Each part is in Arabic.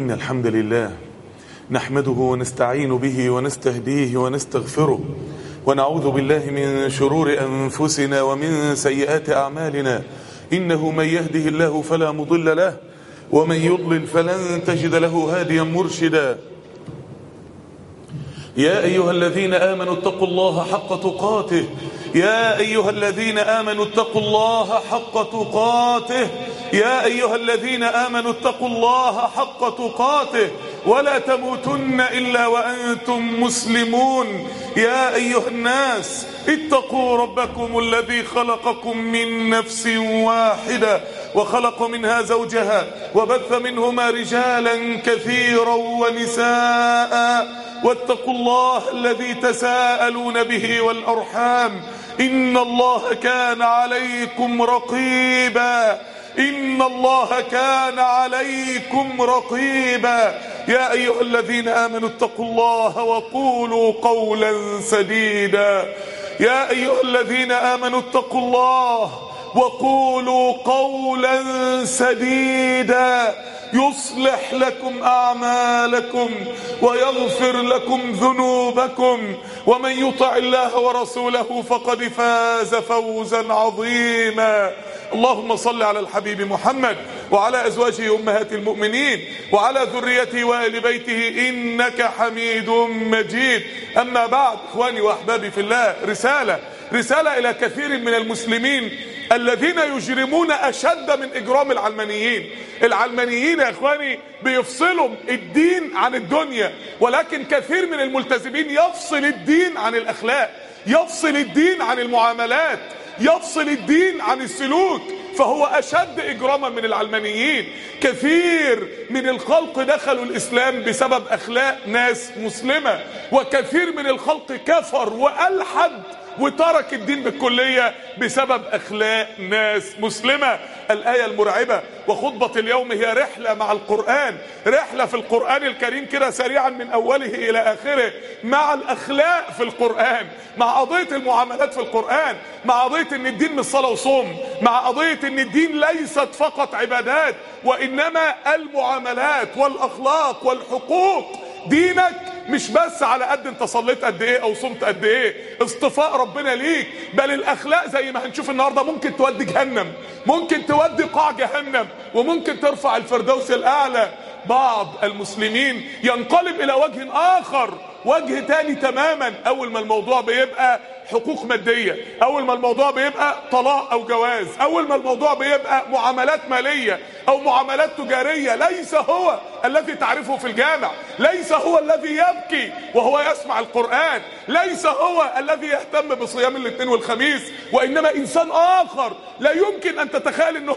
إن الحمد لله نحمده ونستعين به ونستهديه ونستغفره ونعوذ بالله من شرور أنفسنا ومن سيئات أعمالنا. إنه من يهده الله فلا مضل له ومن يضلل فلن تجد له هاديا مرشدا. يا أيها الذين آمنوا اتقوا الله حق تقاته يا أيها الذين آمنوا اتقوا الله حق تقاته يا أيها الذين آمنوا اتقوا الله حق تقاته ولا تموتن إلا وأنتم مسلمون. يا أيها الناس اتقوا ربكم الذي خلقكم من نفس واحدة وخلق منها زوجها وبث منهما رجالا كثيرا ونساء واتقوا الله الذي تساءلون به والأرحام إن الله كان عليكم رقيبا إن الله كان عليكم رقيبا. يا أيها الذين آمنوا اتقوا الله وقولوا قولا سديدا يا أيها الذين آمنوا اتقوا الله وقولوا قولا سديدا يصلح لكم أعمالكم ويغفر لكم ذنوبكم ومن يطع الله ورسوله فقد فاز فوزا عظيما. اللهم صل على الحبيب محمد وعلى أزواجه أمهات المؤمنين وعلى ذريته وآل بيته إنك حميد مجيد. أما بعد، إخواني وأحبابي في الله، رسالة إلى كثير من المسلمين الذين يجرمون أشد من إجرام العلمانيين. العلمانيين يا إخواني بيفصلوا الدين عن الدنيا، ولكن كثير من الملتزمين يفصل الدين عن الأخلاق، يفصل الدين عن المعاملات، يفصل الدين عن السلوك، فهو أشد إجراما من العلمانيين. كثير من الخلق دخلوا الإسلام بسبب أخلاق ناس مسلمة، وكثير من الخلق كفر وألحد وترك الدين بالكلية بسبب أخلاق ناس مسلمة. الآية المرعبة وخطبة اليوم هي رحلة مع القرآن، رحلة في القرآن الكريم كده سريعا من أوله إلى آخره، مع الأخلاق في القرآن، مع قضية المعاملات في القرآن، مع قضية أن الدين مش صلاة وصوم، مع قضية أن الدين ليست فقط عبادات وإنما المعاملات والأخلاق والحقوق. دينك مش بس على قد انت صليت قد ايه او صمت قد ايه، اصطفاء ربنا ليك، بل الاخلاق زي ما هنشوف النهارده ممكن تودي جهنم، ممكن تودي قاع جهنم، وممكن ترفع الفردوس الاعلى. بعض المسلمين ينقلب الى وجه اخر، وجه تاني تماما. اول ما الموضوع بيبقى حقوق مادية، اول ما الموضوع بيبقى طلاق او جواز، اول ما الموضوع بيبقى معاملات مالية او معاملات تجارية، ليس هو الذي تعرفه في الجامع، ليس هو الذي يبكي وهو يسمع القرآن، ليس هو الذي يهتم بصيام الاثنين والخميس، وانما انسان اخر لا يمكن ان تتخيل ان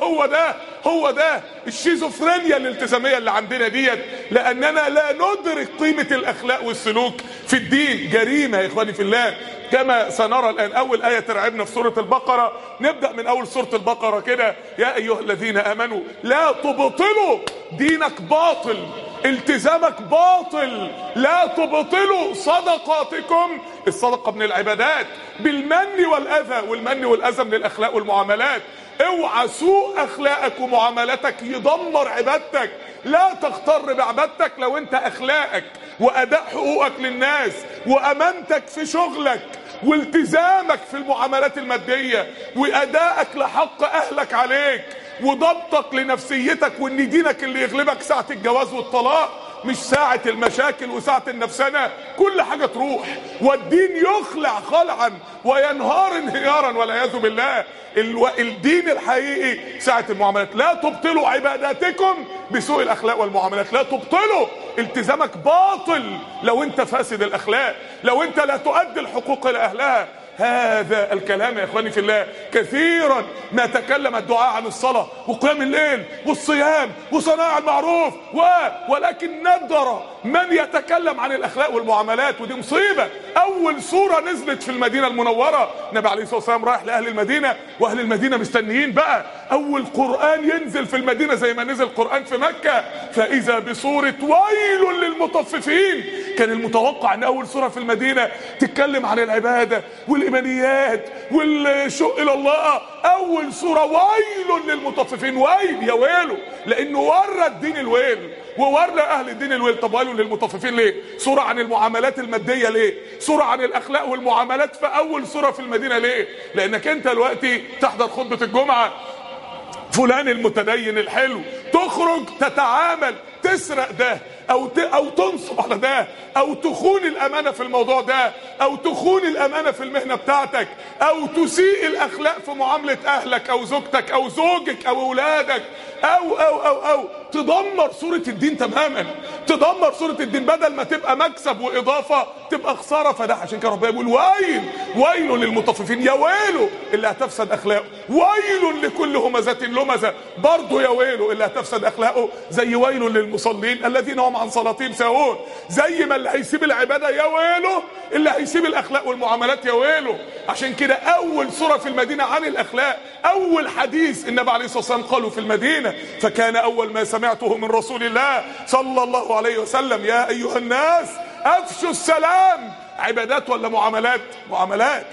هو ده الشيزوفرينيا الالتزامية اللي عندنا ديت، لاننا لا ندرك قيمة الاخلاق والسلوك في الدين. جريمة يا اخواني في الله كما سنرى الآن. أول آية ترعبنا في سورة البقرة، نبدأ من أول سورة البقرة كده. يا أيها الذين آمنوا لا تبطلوا دينك، باطل التزامك باطل، لا تبطلوا صدقاتكم. الصدقة من العبادات بالمن والأذى، والمن والأذى من الأخلاق والمعاملات. اوعى سوء أخلاقك ومعاملاتك يدمر عبادتك. لا تغتر بعبادتك لو انت أخلاقك وأداء حقوقك للناس وأمانتك في شغلك والتزامك في المعاملات المادية وأدائك لحق أهلك عليك وضبطك لنفسيتك، وإن دينك اللي يغلبك ساعة الجواز والطلاق مش ساعة المشاكل وساعة النفسنة. كل حاجة تروح والدين يخلع خلعا وينهار انهيارا والعياذ بالله. الدين الحقيقي ساعة المعاملات. لا تبطلوا عباداتكم بسوء الأخلاق والمعاملات، لا تبطلوا. التزامك باطل لو انت فاسد الأخلاق، لو انت لا تؤدي الحقوق لأهلها. هذا الكلام يا اخواني في الله كثيرا ما تكلم الدعاء عن الصلاة وقيام الليل والصيام وصناعة المعروف ولكن ندر من يتكلم عن الاخلاق والمعاملات، ودي مصيبة. اول سورة نزلت في المدينة المنورة، النبي عليه الصلاة والسلام رايح لاهل المدينة واهل المدينة مستنيين بقى اول قرآن ينزل في المدينة زي ما نزل قرآن في مكة، فاذا بسورة ويل للمطففين. كان المتوقع ان اول سورة في المدينة تتكلم عن العبادة والإيمانيات والشوق إلى الله. أول سورة ويل للمطففين، ويل يا ويله، لأنه ورى الدين الويل، وورى اهل الدين الويل. طب ويل للمطففين ليه؟ سوره عن المعاملات الماديه ليه؟ سوره عن الاخلاق والمعاملات في اول سوره في المدينه ليه؟ لانك انت دلوقتي تحضر خطبه الجمعه، فلان المتدين الحلو، تخرج تتعامل، تسرق ده او تنصب على ده، او تخون الامانه في الموضوع ده، او تخون الامانه في المهنه بتاعتك، او تسيء الاخلاق في معامله اهلك او زوجتك او زوجك او اولادك، او تدمر صوره الدين تماما، تدمر صوره الدين. بدل ما تبقى مكسب واضافه تبقى خساره. فده عشان كده ربنا بيقول ويل للمطففين، يا ويله اللي هتفسد اخلاقه، ويل لكل همزه لمزه، برضه يا ويله اللي هتفسد اخلاقه، زي ويل للمصلين الذين هم عن صلاتهم ساهون. زي ما اللي هيسيب العباده يا ويله، اللي هيسيب الاخلاق والمعاملات يا ويله. عشان كده اول سوره في المدينه عن الاخلاق، اول حديث النبي عليه الصلاه والسلام قالوا في المدينه، فكان اول ما سمعته من رسول الله صلى الله عليه وسلم يا ايها الناس افشوا السلام. عبادات ولا معاملات؟ معاملات.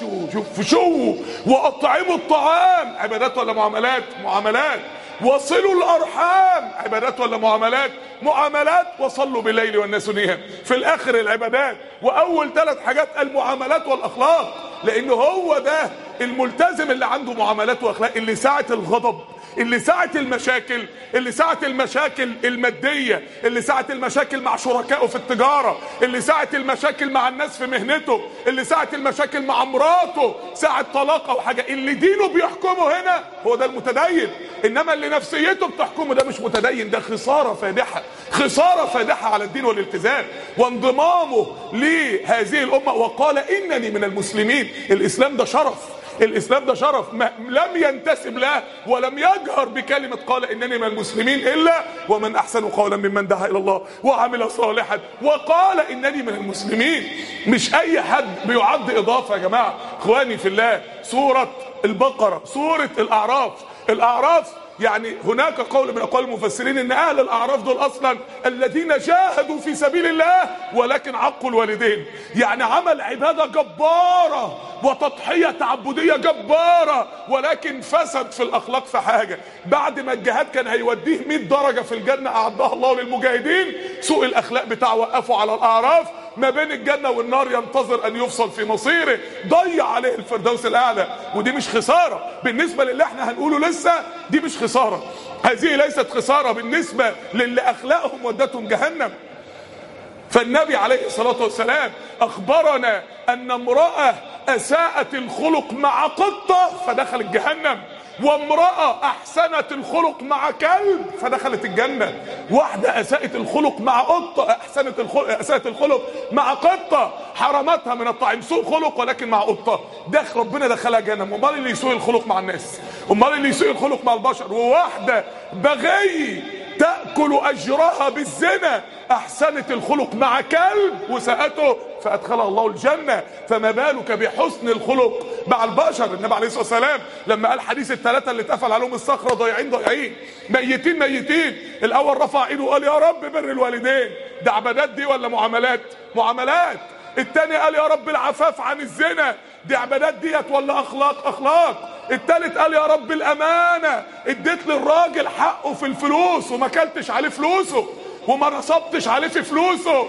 افشوا واطعموا الطعام. عبادات ولا معاملات؟ معاملات. وصلوا الارحام. عبادات ولا معاملات؟ معاملات. وصلوا بالليل والناس نيام. في الاخر العبادات، واول 3 حاجات المعاملات والاخلاق. لان هو ده الملتزم اللي عنده معاملات واخلاق، اللي ساعة الغضب، اللي ساعة المشاكل، اللي ساعة المشاكل المادية، اللي ساعة المشاكل مع شركائه في التجارة، اللي ساعة المشاكل مع الناس في مهنته، اللي ساعة المشاكل مع مراته، ساعة طلاق او حاجة، اللي دينه بيحكمه هنا هو ده المتدين. انما اللي نفسيته بتحكمه ده مش متدين. ده خسارة فادحة، خسارة فادحة على الدين والالتزام وانضمامه لهذه الامة. وقال انني من المسلمين. الاسلام ده شرف، الاسلام ده شرف لم ينتسب له ولم يجهر بكلمه قال انني من المسلمين الا ومن احسن قولا ممن دعا الى الله وعمل صالحا وقال انني من المسلمين. مش اي حد بيعد اضافه يا جماعه. اخواني في الله، سوره البقره، سوره الاعراف يعني هناك قول من اقوال المفسرين ان اهل الاعراف دول اصلا الذين جاهدوا في سبيل الله ولكن عقوا الوالدين. يعني عمل عباده جباره وتضحيه تعبديه جباره، ولكن فسد في الاخلاق في حاجه. بعد ما الجهاد كان هيوديه 100 درجه في الجنه اعدها الله للمجاهدين، سوء الاخلاق بتاعه وقفوا على الاعراف ما بين الجنه والنار، ينتظر ان يفصل في مصيره، ضيع عليه الفردوس الاعلى. ودي مش خساره بالنسبه للي احنا هنقوله لسه، دي مش خساره. هذه ليست خساره بالنسبه للي اخلاقهم ودتهم جهنم. فالنبي عليه الصلاه والسلام اخبرنا ان امراه اساءت الخلق مع قطه فدخلت جهنم، وامرأة احسنت الخلق مع كلب فدخلت الجنة. واحدة اساءت الخلق مع قطة، اساءت الخلق مع قطة، حرمتها من الطعام، سوء خلق ولكن مع قطة، ربنا دخلها جهنم. امال اللي يسوء الخلق مع الناس؟ امال اللي يسوء الخلق مع البشر؟ وواحدة بغي تأكل أجرها بالزنا، أحسنت الخلق مع كلب وساءته فأدخلها الله الجنة. فما بالك بحسن الخلق مع البشر؟ النبي عليه الصلاة والسلام لما قال حديث ال3 اللي اتقفل عليهم الصخرة ضايعين ميتين، الأول رفع ايده وقال يا رب بر الوالدين. ده عبادات دي ولا معاملات؟ معاملات. التاني قال يا رب العفاف عن الزنا، دي عبادات ديت ولا اخلاق؟ التالت قال يا رب الامانه، اديت للراجل حقه في الفلوس وما كلتش عليه فلوسه وما نصبتش عليه في فلوسه.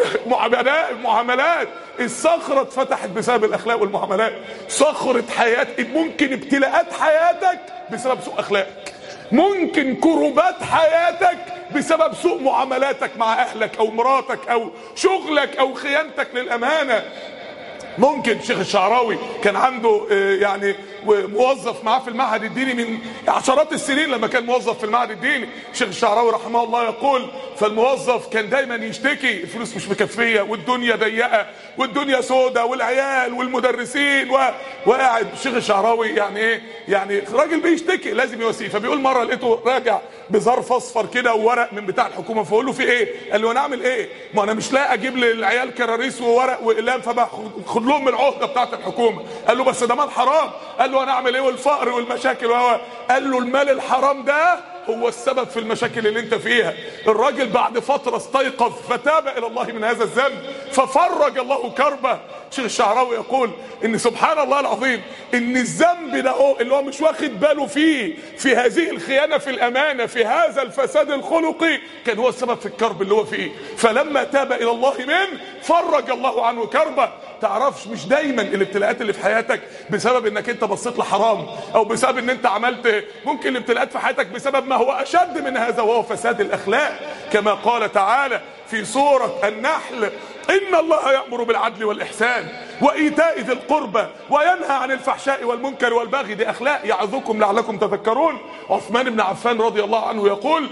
معاملات. الصخره اتفتحت بسبب الاخلاق والمعاملات. صخره حياتك، ممكن ابتلاءات حياتك بسبب سوء اخلاقك، ممكن كروبات حياتك بسبب سوء معاملاتك مع اهلك او مراتك او شغلك او خيانتك للامانه. ممكن شيخ الشعراوي كان عنده يعني موظف معاه في المعهد الديني من عشرات السنين، لما كان موظف في المعهد الديني شيخ الشعراوي رحمه الله يقول، فالموظف كان دايما يشتكي الفلوس مش مكفيه والدنيا ضيقه والدنيا سودة والعيال والمدرسين وقاعد شيخ الشعراوي يعني ايه، يعني راجل بيشتكي لازم يواسيه. فبيقول مره لقيته راجع بظرف اصفر كده وورق من بتاع الحكومه، فقول له في ايه؟ قال له انا اعمل ايه؟ ما انا مش لاقي اجيب للعيال كراريس وورق واقلام فباخد لهم العهده بتاعت الحكومه. قال له بس ده مال حرام. قال له انا اعمل ايه والفقر والمشاكل قال له المال الحرام ده هو السبب في المشاكل اللي انت فيها. الراجل بعد فترة استيقظ فتاب الى الله من هذا الذنب ففرج الله كربه. الشيخ الشعراوي يقول ان سبحان الله العظيم ان الذنب ده اللي هو مش واخد باله فيه، في هذه الخيانة في الامانة، في هذا الفساد الخلقي، كان هو السبب في الكرب اللي هو فيه. فلما تاب الى الله منه فرج الله عنه كربه. تعرفش مش دايما الابتلاءات اللي في حياتك بسبب انك انت بصيت لحرام او بسبب ان انت عملت، ممكن الابتلاءات في حياتك بسبب ما هو اشد من هذا وهو فساد الاخلاق. كما قال تعالى في سورة النحل: إن الله يأمر بالعدل والإحسان وإيتاء ذي القربى وينهى عن الفحشاء والمنكر والبغي. دي أخلاق يعظكم لعلكم تذكرون. عثمان بن عفان رضي الله عنه يقول: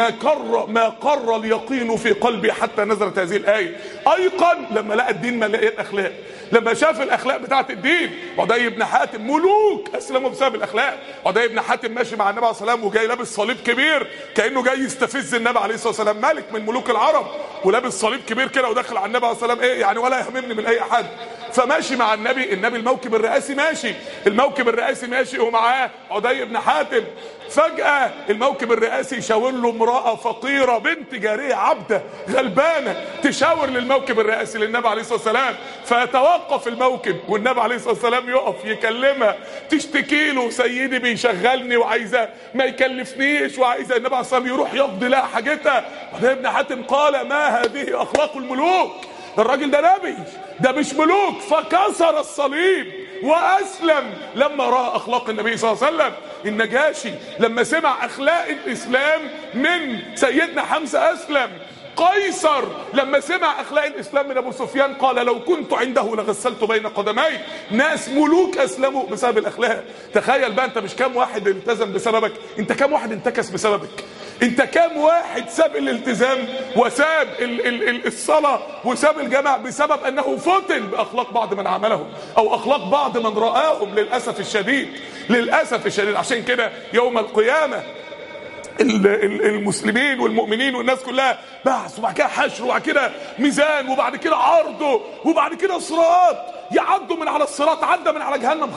ما قر اليقين في قلبي حتى نزلت هذه الآية. أيقن لما لقى الدين مليان أخلاق، لما شاف الأخلاق بتاعت الدين. عدي بن حاتم ملوك أسلموا بسبب الأخلاق. عدي بن حاتم ماشي مع النبي عليه الصلاة والسلام وجاي لابس صليب كبير كأنه جاي يستفز النبي عليه الصلاة والسلام، ملك من ملوك العرب ولابس صليب كبير كده وداخل على النبي عليه الصلاة والسلام، ايه يعني ولا يهمني من اي حد. فماشي مع النبي الموكب الرئاسي ماشي، الموكب الرئاسي ماشي ومعاه عدي بن حاتم. فجأة الموكب الرئاسي يشاور له امرأة فقيرة بنت جارية عبدة غلبانة تشاور للموكب الرئاسي للنبي عليه الصلاة والسلام. فيتوقف الموكب والنبي عليه الصلاة والسلام يقف يكلمها، تشتكي له: سيدي بيشغلني وعايزة ما يكلفنيش وعايزة. النبي عليه الصلاة والسلام يروح يقضي لها حاجتها. عدي بن حاتم قال: ما هذه أخلاق الملوك؟ الراجل ده نبي، ده مش ملوك. فكسر الصليب وأسلم لما رأى أخلاق النبي صلى الله عليه وسلم. النجاشي لما سمع أخلاق الإسلام من سيدنا حمزة أسلم. قيصر لما سمع أخلاق الإسلام من أبو سفيان قال: لو كنت عنده لغسلت بين قدمي. ناس ملوك أسلموا بسبب الأخلاق. تخيل بقى انت مش كام واحد التزم بسببك، انت كام واحد انتكس بسببك، انت كام واحد ساب الالتزام وساب الصلاة وساب الجماعة بسبب انه فتن باخلاق بعض من عملهم او اخلاق بعض من رآهم. للأسف الشديد، للأسف الشديد. عشان كده يوم القيامة المسلمين والمؤمنين والناس كلها بحث، وبعد كده حشر، وبعد كده ميزان، وبعد كده عرضه، وبعد كده صراط. يعدوا من على الصراط، عدى من على جهنم،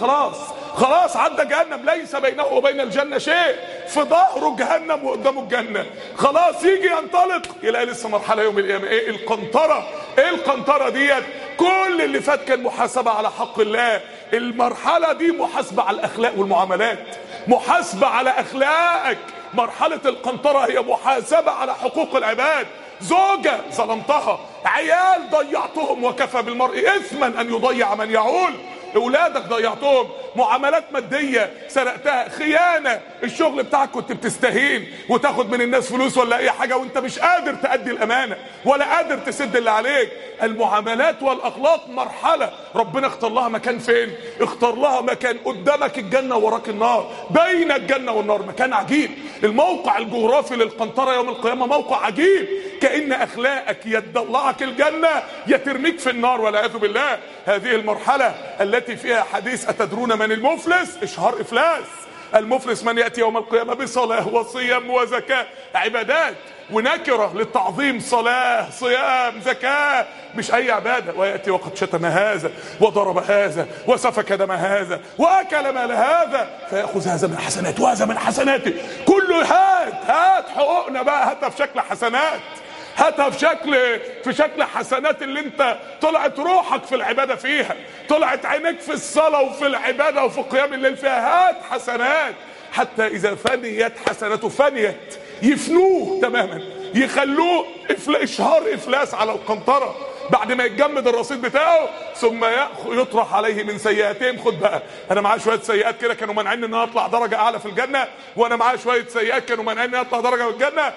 خلاص عدى جهنم، ليس بينه وبين الجنة شيء، في ظهره جهنم وقدامه الجنة. خلاص يجي ينطلق يلاقي لسه مرحلة يوم القيامة. ايه القنطرة؟ ايه القنطرة ديت؟ كل اللي فات كان محاسبة على حق الله. المرحلة دي محاسبة على الأخلاق والمعاملات، محاسبة على أخلاقك. مرحلة القنطرة هي محاسبة على حقوق العباد. زوجة ظلمتها، عيال ضيعتهم، وكفى بالمرء إثما أن يضيع من يعول. اولادك ضيعتهم، معاملات مادية سرقتها، خيانة، الشغل بتاعك كنت بتستهين وتاخد من الناس فلوس ولا اي حاجة وانت مش قادر تأدي الامانة ولا قادر تسد اللي عليك. المعاملات والاخلاق مرحلة ربنا اختار لها مكان. فين؟ اختار لها مكان قدامك الجنة ووراك النار، بين الجنة والنار، مكان عجيب. الموقع الجغرافي للقنطرة يوم القيامة موقع عجيب، كأن اخلاقك يتطلعك الجنة يترميك في النار والعياذ بالله. هذه المرحلة التي فيها حديث: أتدرون من المفلس؟ إشهار إفلاس. المفلس من يأتي يوم القيامة بصلاة وصيام وزكاة، عبادات ونكرة للتعظيم، صلاة صيام زكاة، مش أي عبادة. ويأتي وقد شتم هذا وضرب هذا وسفك دم هذا وأكل مال هذا فيأخذ هذا من حسناته وهذا من حسناته. كله هات حقوقنا بقى، هاتها في شكل حسنات، هاتها في شكل حسنات اللي انت طلعت روحك في العبادة فيها، طلعت عينك في الصلاة وفي العبادة وفي قيام الليل فيها. هات حسنات حتى إذا فنيت حسناته فنيت، يفنوه تماما، يخلوه إشهار إفلاس على القنطرة بعد ما يتجمد الرصيد بتاعه. ثم يطرح عليه من سيئاتهم. خد بقى، انا معايا شويه سيئات كده كانوا مانعين ان انا اطلع درجه اعلى في الجنه، وانا معايا شويه سيئات كانوا مانعين ان انا اطلع درجه في الجنه.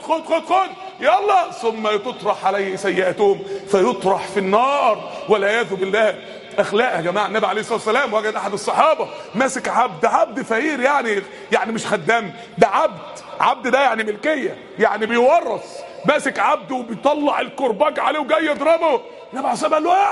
خد يلا. ثم تطرح عليه سيئاتهم فيطرح في النار والعياذ بالله. اخلاق يا جماعه. النبي عليه الصلاه والسلام وجد احد الصحابه ماسك عبد فقير، يعني مش خدام، ده عبد ده يعني ملكيه، يعني بيورث، ماسك عبده وبيطلع الكرباج عليه وجاي يضربه. النبي عليه الصلاه والسلام قال له: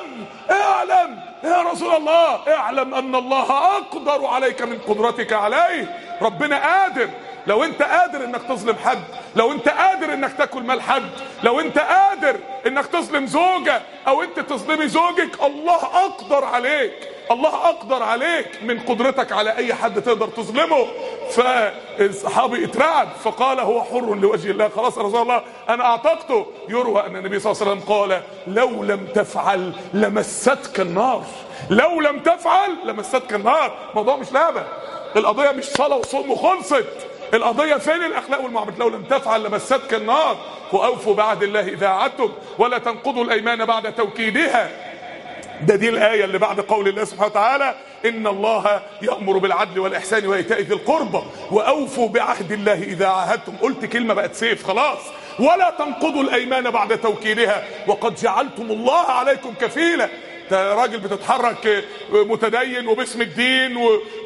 اعلم يا رسول الله، اعلم ان الله اقدر عليك من قدرتك عليه. ربنا قادر لو انت قادر انك تظلم حد، لو انت قادر انك تاكل مال حد، لو انت قادر انك تظلم زوجة او انت تظلمي زوجك، الله اقدر عليك، الله اقدر عليك من قدرتك على اي حد تقدر تظلمه. فالصحابي اترعب فقال هو حر لوجه الله، خلاص يا رسول الله انا اعتقته. يروى ان النبي صلى الله عليه وسلم قال لو لم تفعل لمستك النار، لو لم تفعل لمستك النار. الموضوع مش لعبة، القضية مش صلاة وصوم وخلصت، القضية فين الاخلاق والمعاملات. لو لم تفعل لمستك النار. واوفوا بعهد الله اذا عهدتم ولا تنقضوا الايمان بعد توكيدها. دي الآية اللي بعد قول الله سبحانه وتعالى إن الله يأمر بالعدل والإحسان وإيتاء ذي القربى وأوفوا بعهد الله إذا عاهدتم. قلت كلمة بقت سيف خلاص. ولا تنقضوا الأيمان بعد توكيدها وقد جعلتم الله عليكم كفيلا. راجل بتتحرك متدين وباسم الدين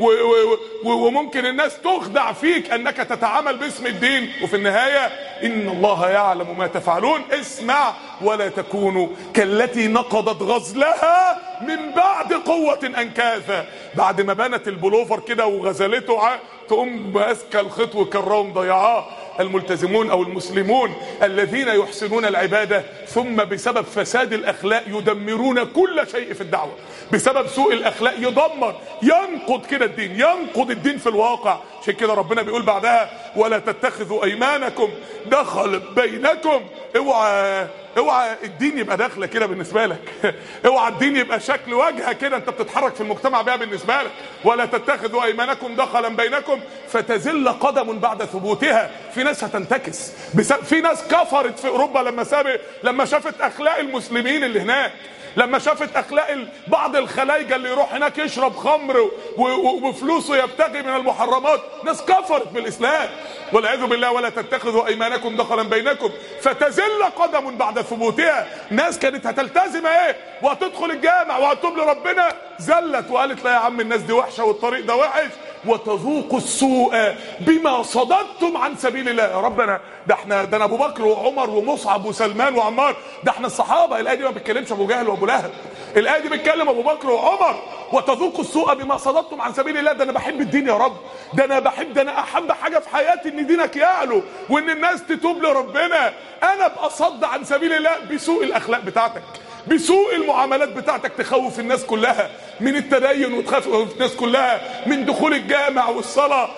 وممكن الناس تخدع فيك انك تتعامل باسم الدين، وفي النهاية ان الله يعلم ما تفعلون. اسمع ولا تكونوا كالتي نقضت غزلها من بعد قوة انكاثا. بعد ما بنت البلوفر كده وغزلته تقوم ماسكه الخيط وكرهم ضيعاه. الملتزمون او المسلمون الذين يحسنون العبادة ثم بسبب فساد الاخلاق يدمرون كل شيء في الدعوة، بسبب سوء الاخلاق يدمر، ينقض كده الدين، ينقض الدين في الواقع. عشان كده ربنا بيقول بعدها ولا تتخذوا ايمانكم دخل بينكم. اوعى الدين يبقى داخله كده بالنسبه لك، اوعى الدين يبقى شكل واجهه كده انت بتتحرك في المجتمع بيها بالنسبه لك. ولا تتخذوا ايمانكم دخلا بينكم فتزل قدم بعد ثبوتها. في ناس هتنتكس، في ناس كفرت في اوروبا لما شافت اخلاق المسلمين اللي هناك، لما شافت اخلاق بعض الخلايجه اللي يروح هناك يشرب خمر وفلوسه يبتغي من المحرمات. ناس كفرت بالاسلام والعياذ بالله. ولا تتخذوا ايمانكم دخلا بينكم فتزل قدم بعد ثبوتها. ناس كانت هتلتزم وهتدخل الجامع وهتتوب لربنا، زلت وقالت لا يا عم الناس دي وحشه والطريق ده وحش. وتذوقوا السوء بما صددتم عن سبيل الله. يا ربنا ده انا ابو بكر وعمر ومصعب وسلمان وعمار، ده احنا الصحابه. الايه دي ما بتكلمش ابو جهل وابو لهب، الايه دي بتكلم ابو بكر وعمر. وتذوقوا السوء بما صددتم عن سبيل الله. ده انا بحب الدين يا رب، ده انا احب حاجه في حياتي ان دينك يعلو وان الناس تتوب لربنا. انا ابقى صد عن سبيل الله بسوء الاخلاق بتاعتك، بسوء المعاملات بتاعتك، تخوف الناس كلها من التدين وتخوف الناس كلها من دخول الجامع والصلاة.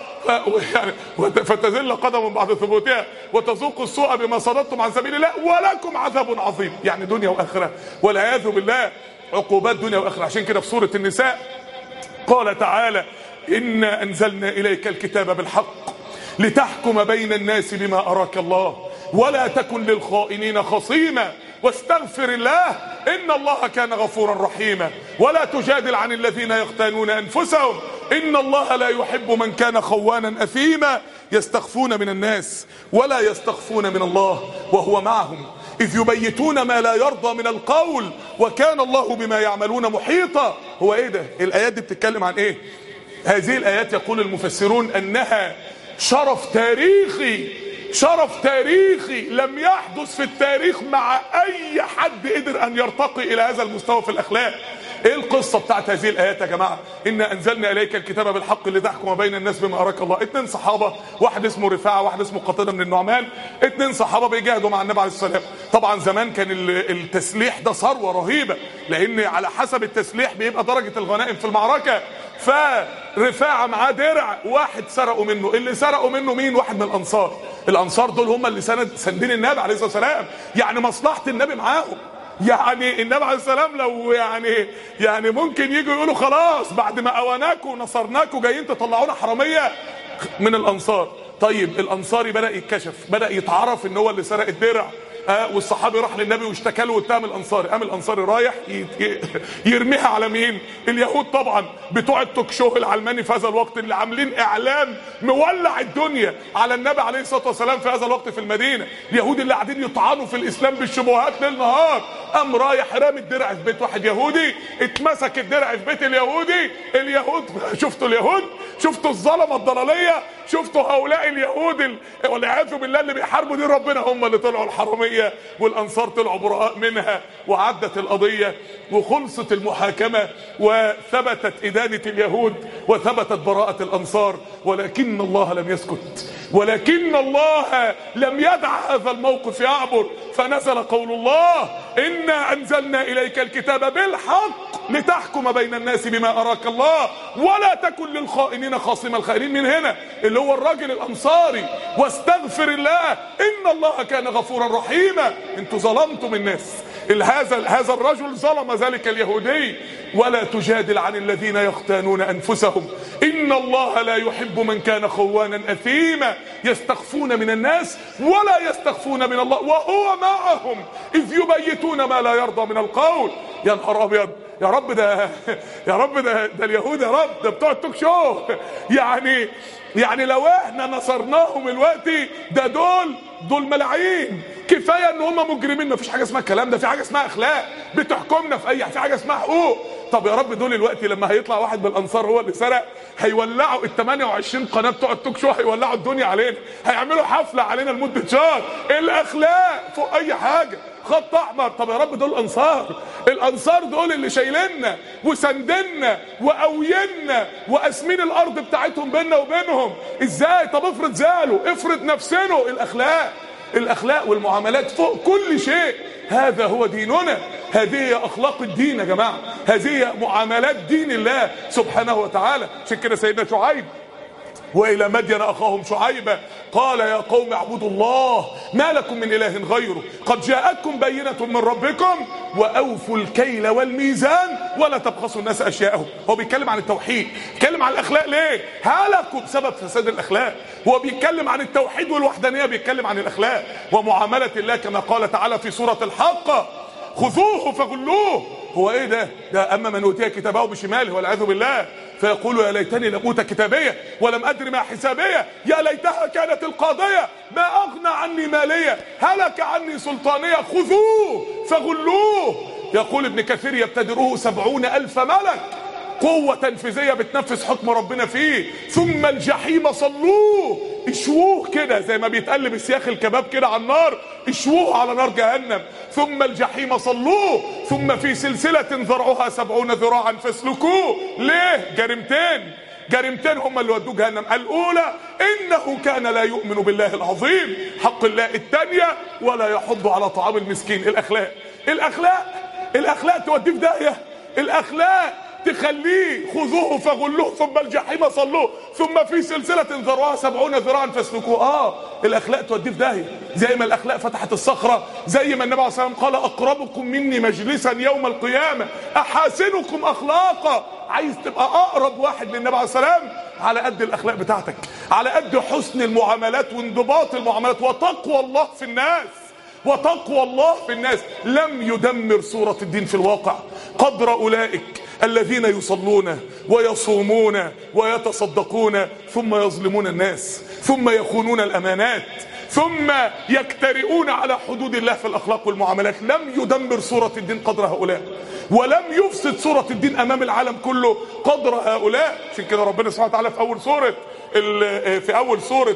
فتزل قدم بعد ثبوتها وتذوقوا السوء بما صددتم عن سبيل الله ولكم عذاب عظيم. يعني دنيا واخره والعياذ بالله، عقوبات دنيا واخره. عشان كده في سورة النساء قال تعالى إنا أنزلنا إليك الكتاب بالحق لتحكم بين الناس بما أراك الله ولا تكن للخائنين خصيما واستغفر الله إن الله كان غفورا رحيما. ولا تجادل عن الذين يختانون أنفسهم إن الله لا يحب من كان خوانا أثيما. يستخفون من الناس ولا يستخفون من الله وهو معهم إذ يبيتون ما لا يرضى من القول وكان الله بما يعملون محيطا. هو إيه ده؟ الآيات دي بتتكلم عن إيه؟ هذه الآيات يقول المفسرون أنها شرف تاريخي، شرف تاريخي لم يحدث في التاريخ مع اي حد قدر ان يرتقي الى هذا المستوى في الاخلاق. ايه القصه بتاعت هذه الايات يا جماعه؟ انا انزلنا اليك الكتاب بالحق لتحكم بين الناس بما اراك الله. 2 صحابه، واحد اسمه رفاعه واحد اسمه قتاده من النعمان، 2 صحابه بيجاهدوا مع النبي عليه السلام. طبعا زمان كان التسليح ده ثروه رهيبه، لان على حسب التسليح بيبقى درجه الغنائم في المعركه. فرفاعه معاه درع، واحد سرقوا منه. اللي سرقوا منه مين؟ واحد من الانصار. الانصار دول هم اللي سندين النبي عليه الصلاه والسلام، يعني مصلحه النبي معاهم. يعني النبي عليه السلام لو يعني ممكن يجوا يقولوا خلاص بعد ما اواناكوا ونصرناكوا جايين تطلعونا حراميه من الانصار. طيب الانصاري بدا يتكشف، بدا يتعرف ان هو اللي سرق الدرع. والصحابي راح للنبي واشتكى له واتهم الانصاري. قام الانصاري رايح يرميها على مين؟ اليهود طبعا، بتوع التوك شو العلماني في هذا الوقت اللي عاملين اعلام مولع الدنيا على النبي عليه الصلاه والسلام في هذا الوقت في المدينه. اليهود اللي قاعدين يطعنوا في الاسلام بالشبهات ليل نهار. قام رايح رامي الدرع في بيت واحد يهودي، اتمسك الدرع في بيت اليهودي. اليهود شفتوا اليهود؟ شفتوا الظلمه الضلاليه؟ شفتوا هؤلاء اليهود والعياذ بالله اللي بيحاربوا دين ربنا هم اللي طلعوا الحراميه، والانصار طلعوا براء منها. وعدت القضيه وخلصت المحاكمه وثبتت ادانه اليهود وثبتت براءه الانصار. ولكن الله لم يسكت، ولكن الله لم يدع هذا الموقف يعبر، فنزل قول الله: إنا أنزلنا إليك الكتاب بالحق لتحكم بين الناس بما أراك الله ولا تكن للخائنين خاصم. الخائنين من هنا اللي هو الراجل الأنصاري، واستغفر الله إن الله كان غفورا رحيما. انتوا ظلمتم الناس، هذا الرجل ظلم ذلك اليهودي. ولا تجادل عن الذين يختانون أنفسهم إن الله لا يحب من كان خوانا أثيما يستخفون من الناس ولا يستخفون من الله وهو معهم إذ يبيتون ما لا يرضى من القول. يا نهار أبيض، يا رب ده اليهود، يا رب ده بتوع التوك شو. يعني لو احنا نصرناهم دلوقتي ده دول ملاعين. كفايه ان هم مجرمين، مفيش حاجه اسمها الكلام ده، في حاجه اسمها اخلاق بتحكمنا في حاجه اسمها حقوق. طب يا رب دول الوقت لما هيطلع واحد من الانصار هو اللي سرق، هيولعوا ال 28 قناه بتوع التوك شو، هيولعوا الدنيا علينا، هيعملوا حفله علينا لمده شهر. الاخلاق فوق اي حاجه، خط احمر. طب يا رب دول الانصار دول اللي شايليننا وسندنا وقوينا وقاسمين الارض بتاعتهم بيننا وبينهم، ازاي؟ طب افرض زعلوا، افرض نفسنا. الاخلاق والمعاملات فوق كل شيء. هذا هو ديننا، هذه هي اخلاق الدين يا جماعه، هذه هي معاملات دين الله سبحانه وتعالى. عشان كده سيدنا شعيب: وإلى مدين أخاهم شعيبا قال يا قوم اعبدوا الله ما لكم من إله غيره قد جاءتكم بينة من ربكم وأوفوا الكيل والميزان ولا تبخسوا الناس أشياءهم. هو بيتكلم عن التوحيد، بيتكلم عن الأخلاق. ليه؟ هلكوا بسبب فساد الأخلاق. هو بيتكلم عن التوحيد والوحدانية، بيتكلم عن الأخلاق ومعاملة الله كما قال تعالى في سورة الحاقة: خذوه فغلوه. هو ايه ده اما من اوتي كتابه بشماله والعياذ بالله فيقول يا ليتني لم اوت كتابيه ولم ادر ما حسابيه يا ليتها كانت القاضيه ما اغنى عني ماليه هلك عني سلطانيه خذوه فغلوه. يقول ابن كثير: يبتدره 70,000 ملك، قوة تنفيذية بتنفذ حكم ربنا فيه. ثم الجحيم صلوه، اشووه كده زي ما بيتقلب السياخ الكباب كده على النار، اشووه على نار جهنم. ثم الجحيم صلوه ثم في سلسلة ذرعها 70 ذراعا فاسلكوه. ليه؟ جريمتين هم اللي ودوه جهنم. الاولى انه كان لا يؤمن بالله العظيم حق الله، الثانية ولا يحض على طعام المسكين. الاخلاق توديه في داهية. الاخلاق تخليه خذوه فغلوه ثم الجحيم صلوه ثم في سلسلة ذرعها 70 ذراعا فاسلكوه. الاخلاق توديه في داهية. زي ما الاخلاق فتحت الصخرة، زي ما النبي عليه الصلاة والسلام قال: اقربكم مني مجلسا يوم القيامة احاسنكم اخلاقا. عايز تبقى اقرب واحد للنبي عليه الصلاة والسلام على قد الاخلاق بتاعتك، على قد حسن المعاملات وانضباط المعاملات وتقوى الله في الناس. لم يدمر صورة الدين في الواقع قدر أولئك الذين يصلون ويصومون ويتصدقون ثم يظلمون الناس ثم يخونون الأمانات ثم يكترئون على حدود الله في الأخلاق والمعاملات. لم يدمر صورة الدين قدر هؤلاء، ولم يفسد صورة الدين أمام العالم كله قدر هؤلاء. عشان كده ربنا سبحانه وتعالى في أول سورة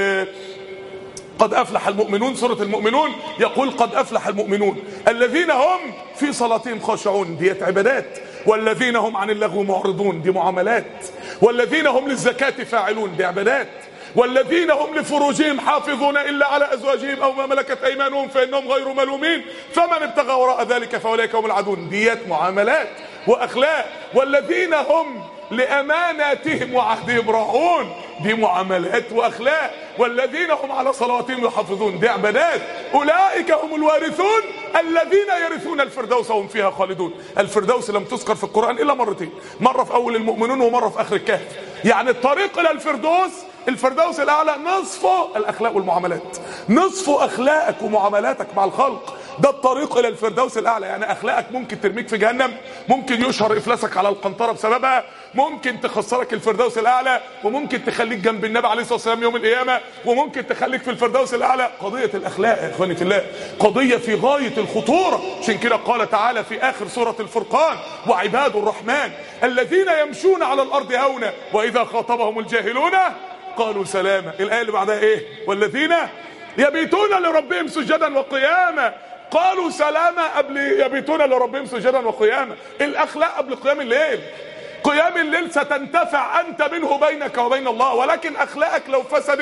قد أفلح المؤمنون، سورة المؤمنون، يقول: قد أفلح المؤمنون الذين هم في صلاتهم خاشعون، ديت عبادات. والذين هم عن اللغو معرضون، دي معاملات. والذين هم للزكاة فاعلون، دي عبادات. والذين هم لفروجهم حافظون إلا على أزواجهم أو ما ملكت أيمانهم فإنهم غير ملومين فمن ابتغى وراء ذلك فأولئك هم العادون، ديت معاملات وأخلاق. والذين هم لأماناتهم وعهدهم راعون، دي معاملات وأخلاق. والذين هم على صلواتهم يحافظون، دي عبادات. أولئك هم الوارثون الذين يرثون الفردوس وهم فيها خالدون. الفردوس لم تذكر في القرآن إلا مرتين، مرة في أول المؤمنون ومرة في آخر الكهف. يعني الطريق إلى الفردوس الأعلى نصفه الأخلاق والمعاملات، نصفه أخلاقك ومعاملاتك مع الخلق. ده الطريق الى الفردوس الاعلى. يعني اخلاقك ممكن ترميك في جهنم، ممكن يشهر افلاسك على القنطره بسببها، ممكن تخسرك الفردوس الاعلى، وممكن تخليك جنب النبي عليه الصلاه والسلام يوم القيامه، وممكن تخليك في الفردوس الاعلى. قضيه الاخلاق يا اخواني في الله قضيه في غايه الخطوره. عشان كده قال تعالى في اخر سوره الفرقان: وعباد الرحمن الذين يمشون على الارض هونا واذا خاطبهم الجاهلون قالوا سلاما. الايه اللي بعدها ايه؟ والذين يبيتون لربهم سجدا وقياما قالوا سلاما، قبل يبيتون لربهم سجدا وقياما. الاخلاق قبل قيام الليل. قيام الليل ستنتفع انت منه بينك وبين الله، ولكن اخلاقك لو فسدت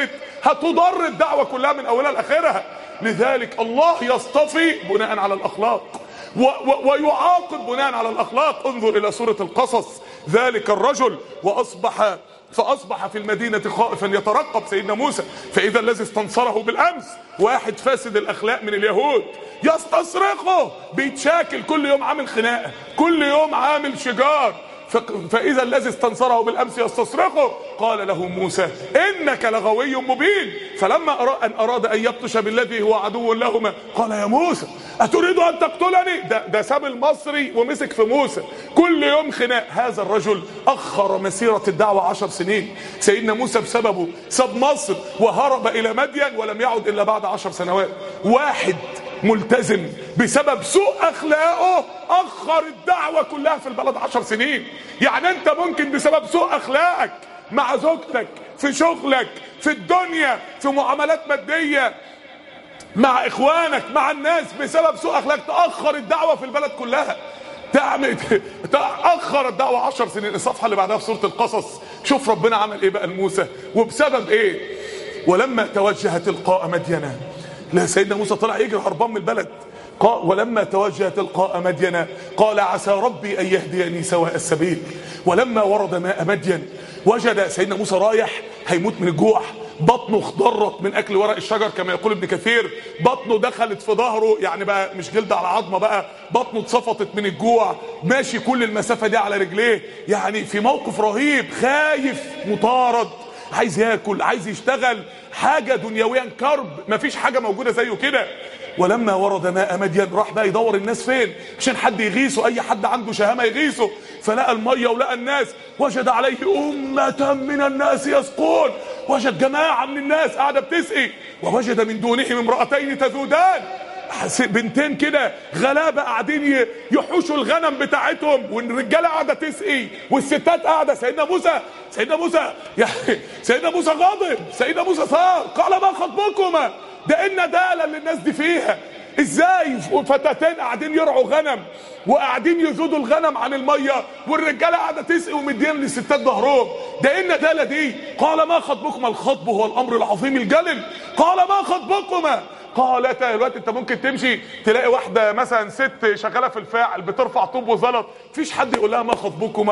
هتضر الدعوة كلها من اولها لاخرها. لذلك الله يصطفي بناء على الاخلاق ويعاقب بناء على الاخلاق. انظر الى سورة القصص. ذلك الرجل فاصبح في المدينة خائفا يترقب سيدنا موسى، فاذا الذي استنصره بالامس واحد فاسد الاخلاق من اليهود يستصرخه، بيتشاكل كل يوم، عامل خناقة كل يوم، عامل شجار. فاذا الذي استنصره بالامس يستصرخه قال له موسى انك لغوي مبين. فلما اراد ان يبطش بالذي هو عدو لهما قال يا موسى اتريد ان تقتلني؟ ده ساب المصري ومسك في موسى، كل يوم خناق. هذا الرجل اخر مسيرة الدعوة 10 سنين. سيدنا موسى بسببه ساب مصر وهرب الى مدين ولم يعد الا بعد 10 سنوات. واحد ملتزم بسبب سوء اخلاقه اخر الدعوة كلها في البلد 10 سنين. يعني انت ممكن بسبب سوء اخلاقك مع زوجتك، في شغلك، في الدنيا، في معاملات مادية، مع اخوانك، مع الناس، بسبب سوء اخلاق تاخر الدعوة في البلد كلها. تأخر الدعوة 10 سنين. الصفحة اللي بعدها في سورة القصص، شوف ربنا عمل ايه بقى لموسى وبسبب ايه. ولما توجه تلقاء مدين، لا سيدنا موسى طلع يجري هربان من البلد. ولما توجه تلقاء مدين قال عسى ربي ان يهديني سواء السبيل. ولما ورد ماء مدين وجد سيدنا موسى رايح هيموت من الجوع، بطنه اخضرت من اكل ورق الشجر كما يقول ابن كثير، بطنه دخلت في ظهره، يعني بقى مش جلد على عظمه، بقى بطنه اتصفطت من الجوع، ماشي كل المسافه دي على رجليه، يعني في موقف رهيب، خايف، مطارد، عايز ياكل، عايز يشتغل، حاجه دنيويا كرب، مفيش حاجه موجوده زيه كده. ولما ورد ماء مدين راح بقى يدور الناس فين عشان حد يغيثه، اي حد عنده شهامه يغيثه، فلقى الميه ولقى الناس، وجد عليه امه من الناس يسقون، وجد جماعه من الناس قاعده بتسقي، ووجد من دونهم امرأتين تذودان، بنتين كده غلابه قاعدين يحوشوا الغنم بتاعتهم، والرجاله قاعده تسقي والستات قاعده. سيدنا موسى غاضب، سيدنا موسى صار قال ما خطبكما؟ ده ان دالة اللي الناس دي فيها، ازاي فتاتين قاعدين يرعوا غنم وقاعدين يزودوا الغنم عن الميه والرجاله قاعده تسقي ومدين للستات ظهرهم؟ ده ان دالة دي. قال ما خطبكما؟ الخطب هو الامر العظيم الجلل. قال ما خطبكما؟ قالتا. دلوقتي انت ممكن تمشي تلاقي واحده مثلا ست شغاله في الفاعل بترفع طوب وزلط، مفيش حد يقول لها ما خطبكما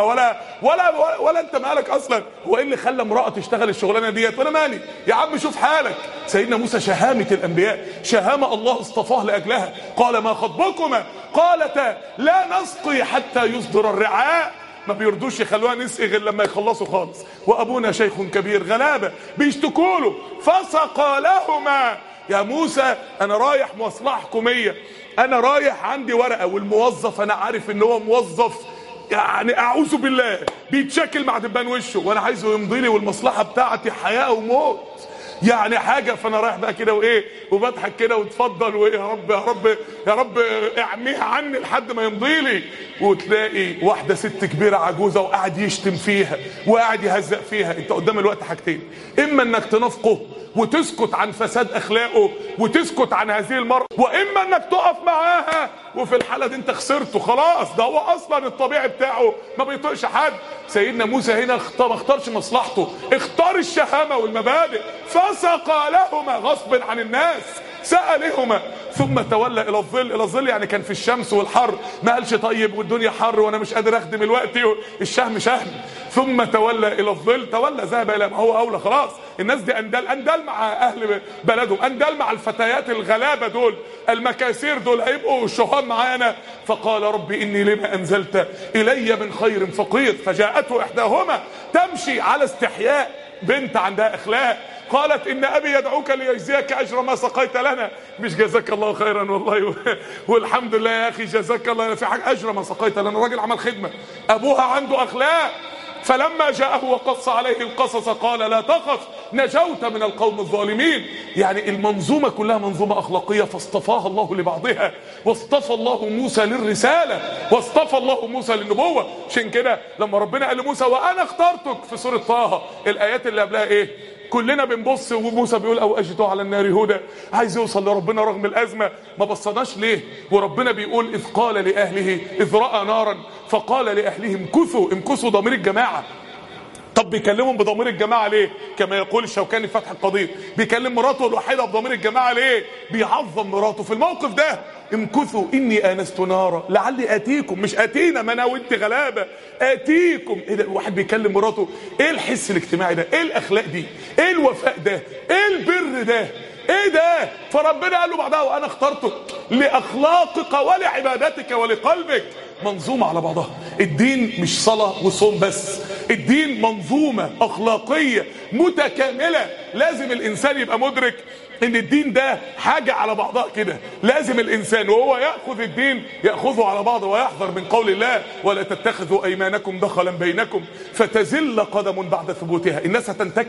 ولا انت مالك اصلا. هو ايه اللي خلى امراه تشتغل الشغلانه ديت؟ وانا مالي يا عم، شوف حالك. سيدنا موسى شهامه الانبياء، شهامه الله اصطفاه لاجلها. قال ما خطبكما؟ قالتا لا نسقي حتى يصدر الرعاء. ما بيردوش يخلوها نسقي غير لما يخلصوا خالص، وابونا شيخ كبير، غلابه بيشتكوا له. فسقى لهما. يا موسى انا رايح مصلحه حكوميه، انا رايح عندي ورقه، والموظف انا عارف ان هو موظف يعني اعوذ بالله بيتشكل مع دبان وشه، وانا عايزه يمضي لي، والمصلحه بتاعتي حياه وموت، يعني حاجه. فانا رايح بقى كده وايه وبضحك كده واتفضل، وايه يا رب يا رب يا رب اعميها عني لحد ما يمضي لي. وتلاقي واحده ست كبيره عجوزه وقاعد يشتم فيها وقاعد يهزق فيها. انت قدام الوقت حاجتين، اما انك تنافقه وتسكت عن فساد اخلاقه وتسكت عن هذه المرأة، واما انك تقف معاها، وفي الحالة دي انت خسرته خلاص. ده هو اصلا الطبيعي بتاعه ما بيطيقش حد. سيدنا موسى هنا ما اختارش مصلحته، اختار الشهامة والمبادئ. فسقى لهما غصب عن الناس، سقى لهما ثم تولى الى الظل. الى الظل يعني كان في الشمس والحر، ما قالش طيب والدنيا حر وانا مش قادر اخدم الوقت، الشهم شهم. ثم تولى الى الظل، تولى ذهب الى ما هو اولى. خلاص الناس دي اندال مع اهل بلدهم، اندال مع الفتيات الغلابه دول، المكاسير دول هيبقوا الشهام معانا. فقال ربي اني لما انزلت الي من خير فقير. فجاءته احداهما تمشي على استحياء، بنت عندها اخلاق، قالت ان ابي يدعوك ليجزيك اجر ما سقيت لنا. مش جزاك الله خيرا والله والحمد لله يا اخي جزاك الله، في حاجه اجر ما سقيت لنا، الراجل عمل خدمه، ابوها عنده اخلاق. فلما جاءه وقص عليه القصص قال لا تخف نجوت من القوم الظالمين. يعني المنظومة كلها منظومة أخلاقية، فاصطفاها الله لبعضها، واصطفى الله موسى للرسالة، واصطفى الله موسى للنبوة. عشان كده لما ربنا قال لموسى وأنا اخترتك في سورة طه، الآيات اللي قبلها إيه؟ كلنا بنبص وموسى بيقول او اجدوا على النار هدى، عايز يوصل لربنا رغم الازمه. ما بصناش ليه؟ وربنا بيقول اذ قال لاهله، اذ راى نارا فقال لاهلهم امكثوا. امكثوا ضمير الجماعه، طب بيكلمهم بضمير الجماعه ليه؟ كما يقول الشوكاني في فتح القدير، بيكلم مراته الوحيده بضمير الجماعه ليه؟ بيعظم مراته في الموقف ده. امكثوا اني انست نارا لعلي اتيكم، مش اتينا ما انا وانت غلابه، اتيكم. ايه ده؟ الواحد بيكلم مراته، ايه الحس الاجتماعي ده؟ ايه الاخلاق دي؟ ايه الوفاء ده؟ ايه البر ده؟ ايه ده؟ فربنا قال له بعدها وانا اخترتك لاخلاقك ولعبادتك ولقلبك. منظومه على بعضها. الدين مش صلاه وصوم بس، الدين منظومه اخلاقيه متكامله. لازم الانسان يبقى مدرك ان الدين ده حاجه على بعضها كده. لازم الانسان وهو ياخذ الدين ياخذه على بعضه، ويحذر من قول الله ولا تتخذوا ايمانكم دخلا بينكم فتزل قدم بعد ثبوتها. الناس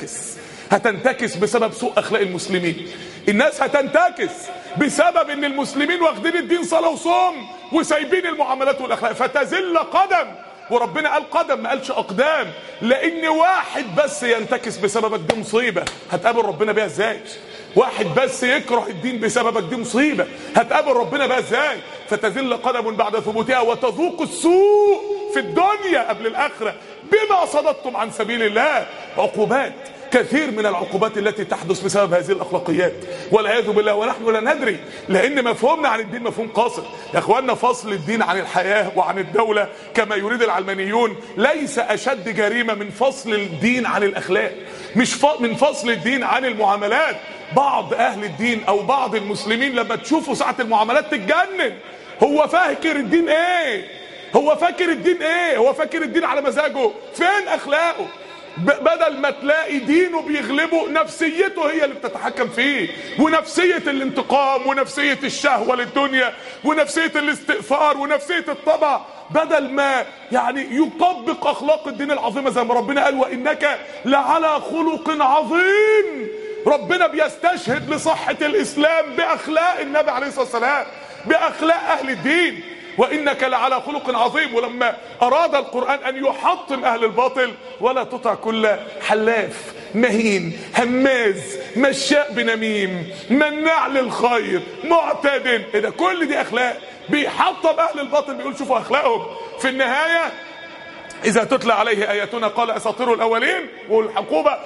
هتنتكس بسبب سوء اخلاق المسلمين. الناس هتنتكس بسبب ان المسلمين واخدين الدين صلاه وصوم وسايبين المعاملات والاخلاق، فتزل قدم. وربنا قال قدم ما قالش اقدام، لان واحد بس ينتكس بسببك دي مصيبه هتقابل ربنا بيها ازاي؟ واحد بس يكره الدين بسببك دي مصيبه هتقابل ربنا بيها ازاي؟ فتزل قدم بعد ثبوتها وتذوق السوء في الدنيا قبل الاخره بما صددتم عن سبيل الله. عقوبات كثير من العقوبات التي تحدث بسبب هذه الاخلاقيات والعياذ بالله، ونحن لا ندري، لان مفهومنا عن الدين مفهوم قاصر. يا اخواننا، فصل الدين عن الحياه وعن الدوله كما يريد العلمانيون ليس اشد جريمه من فصل الدين عن الاخلاق، مش من فصل الدين عن المعاملات. بعض اهل الدين او بعض المسلمين لما تشوفوا ساعه المعاملات تتجنن. هو فاكر الدين ايه؟ هو فاكر الدين ايه؟ هو فاكر الدين على مزاجه؟ فين اخلاقه؟ بدل ما تلاقي دينه بيغلبه، نفسيته هي اللي بتتحكم فيه، ونفسية الانتقام ونفسية الشهوة للدنيا ونفسية الاستئثار ونفسية الطبع، بدل ما يعني يطبق اخلاق الدين العظيمة زي ما ربنا قال وانك لعلى خلق عظيم. ربنا بيستشهد لصحة الاسلام باخلاق النبي عليه الصلاة والسلام، باخلاق اهل الدين، وإنك لعلى خلق عظيم. ولما أراد القرآن أن يحطم أهل الباطل ولا تطع كل حلاف مهين هماز مشاء بنميم مناع للخير معتد، إذا كل دي أخلاق بيحطم أهل الباطل. بيقول شوفوا أخلاقهم في النهاية، إذا تتلى عليه آياتنا قال أساطير الأولين، والعقوبة